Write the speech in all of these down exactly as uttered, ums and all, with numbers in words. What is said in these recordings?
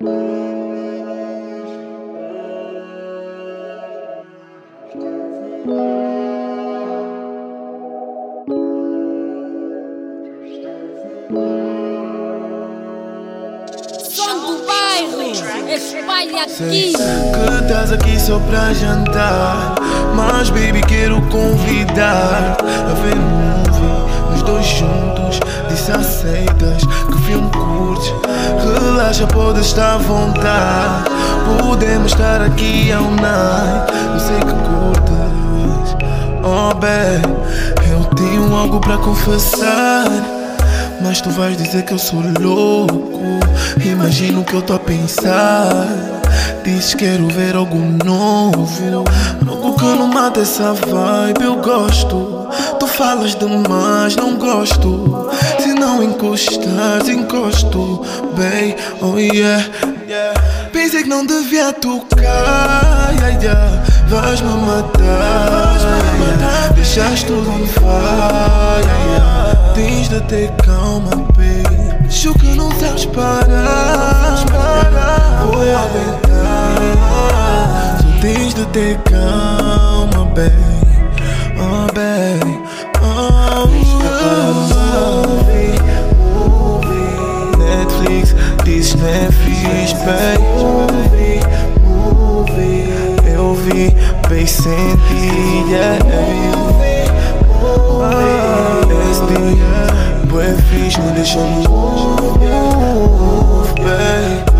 Espalha aqui. Sei que estás aqui só pra jantar, mas baby quero convidar a ver um movie, os dois juntos. Disse aceitas, que filme curtes. Relaxa, pode estar à vontade. Podemos estar aqui all night. Eu sei que curtes. Oh baby, eu tenho algo pra confessar, mas tu vais dizer que eu sou louco. Imagino o que eu tô a pensar. Dizes quero ver algo novo, algo que não mata essa vibe. Eu gosto, tu falas demais, não gosto. Se não encostares, encosto, babe, oh yeah. Pensei que não devia tocar, yeah, yeah. Vais-me matar, yeah. Deixaste tudo on fire, yeah. Tens de ter calma, baby. Acho que não sabes parar, vou aguentar. Só tens de ter calma, baby. Oh, baby, oh, oh, oh. Netflix, dizes não é fixe, baby. Eu vi, bem senti, yeah. S D, bué fixe, me deixa move, baby.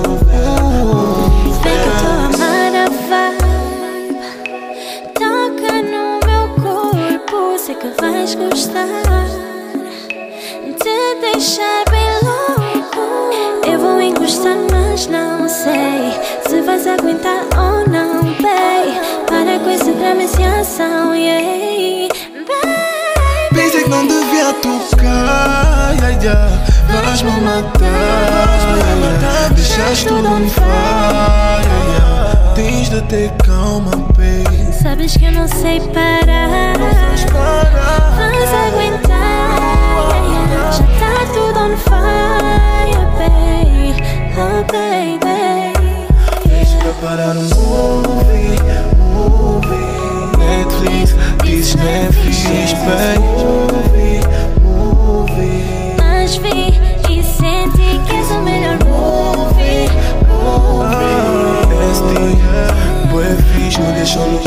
Sei que tô a amar a vibe, toca no meu corpo, sei que vais gostar de deixar bem louco. Eu vou encostar, mas não sei se vais aguentar ou não, babe. Para com essa apreciação, yeah. Pensei que não devia tocar, yeah, yeah. Vais-me matar, yeah, yeah. Deixaste tudo on fire, yeah. Tens de ter calma, baby. Sabes que eu não sei parar, vais aguentar, yeah, yeah. Já tá tudo on fire, baby, oh baby. Deixa parar um movie, movie. Netflix, dizes não é fixe, baby. Mas vi e senti que és o melhor movie, movie. S D, bué fixe, me deixou louco.